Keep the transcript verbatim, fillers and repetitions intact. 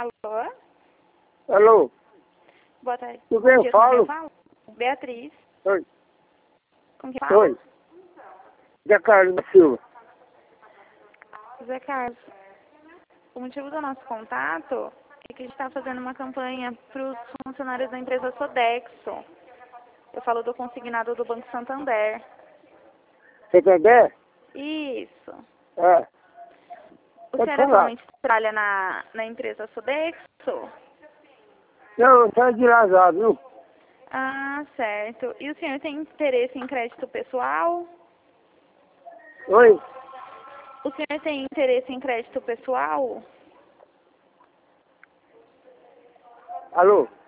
Alô? Alô? Boa tarde. Com quem eu Com falo? quem eu falo? Beatriz. Oi. Com quem eu falo? Oi. Zé Carlos da Silva. Zé Carlos. O motivo do nosso contato é que a gente está fazendo uma campanha para os funcionários da empresa Sodexo. Eu falo do consignado do Banco Santander. Você entendeu? Isso. É. O Pode senhor falar. atualmente trabalha na, na empresa Sodexo? Não, eu saio de lá já, viu? Ah, certo. E o senhor tem interesse em crédito pessoal? Oi. O senhor tem interesse em crédito pessoal? Alô?